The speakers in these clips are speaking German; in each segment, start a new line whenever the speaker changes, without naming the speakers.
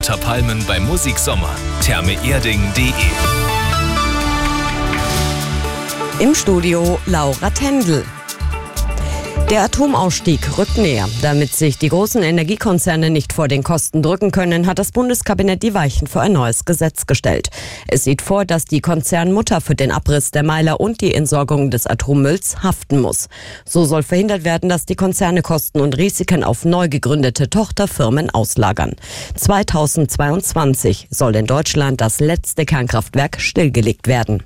unter Palmen beim Musiksommer. thermeerding.de.
Im Studio Laura Tendel. Der Atomausstieg rückt näher. Damit sich die großen Energiekonzerne nicht vor den Kosten drücken können, hat das Bundeskabinett die Weichen für ein neues Gesetz gestellt. Es sieht vor, dass die Konzernmutter für den Abriss der Meiler und die Entsorgung des Atommülls haften muss. So soll verhindert werden, dass die Konzerne Kosten und Risiken auf neu gegründete Tochterfirmen auslagern. 2022 soll in Deutschland das letzte Kernkraftwerk stillgelegt werden.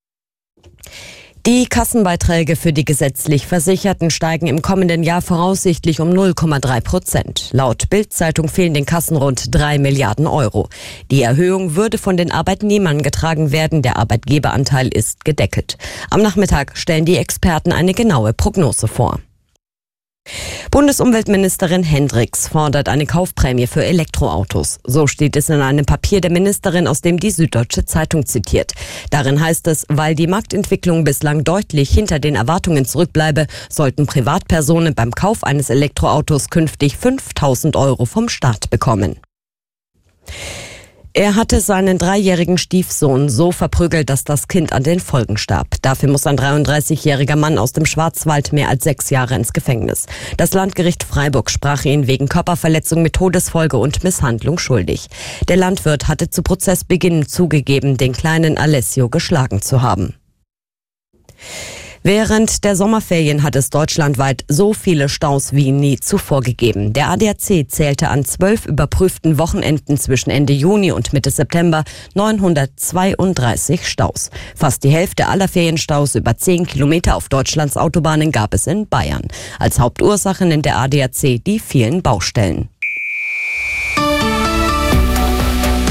Die Kassenbeiträge für die gesetzlich Versicherten steigen im kommenden Jahr voraussichtlich um 0,3%. Laut Bild-Zeitung fehlen den Kassen rund 3 Milliarden Euro. Die Erhöhung würde von den Arbeitnehmern getragen werden. Der Arbeitgeberanteil ist gedeckelt. Am Nachmittag stellen die Experten eine genaue Prognose vor. Bundesumweltministerin Hendricks fordert eine Kaufprämie für Elektroautos. So steht es in einem Papier der Ministerin, aus dem die Süddeutsche Zeitung zitiert. Darin heißt es, weil die Marktentwicklung bislang deutlich hinter den Erwartungen zurückbleibe, sollten Privatpersonen beim Kauf eines Elektroautos künftig 5.000 Euro vom Staat bekommen. Er hatte seinen 3-jährigen Stiefsohn so verprügelt, dass das Kind an den Folgen starb. Dafür muss ein 33-jähriger Mann aus dem Schwarzwald mehr als 6 Jahre ins Gefängnis. Das Landgericht Freiburg sprach ihn wegen Körperverletzung mit Todesfolge und Misshandlung schuldig. Der Landwirt hatte zu Prozessbeginn zugegeben, den kleinen Alessio geschlagen zu haben. Während der Sommerferien hat es deutschlandweit so viele Staus wie nie zuvor gegeben. Der ADAC zählte an 12 überprüften Wochenenden zwischen Ende Juni und Mitte September 932 Staus. Fast die Hälfte aller Ferienstaus über 10 Kilometer auf Deutschlands Autobahnen gab es in Bayern. Als Hauptursache nennt der ADAC die vielen Baustellen.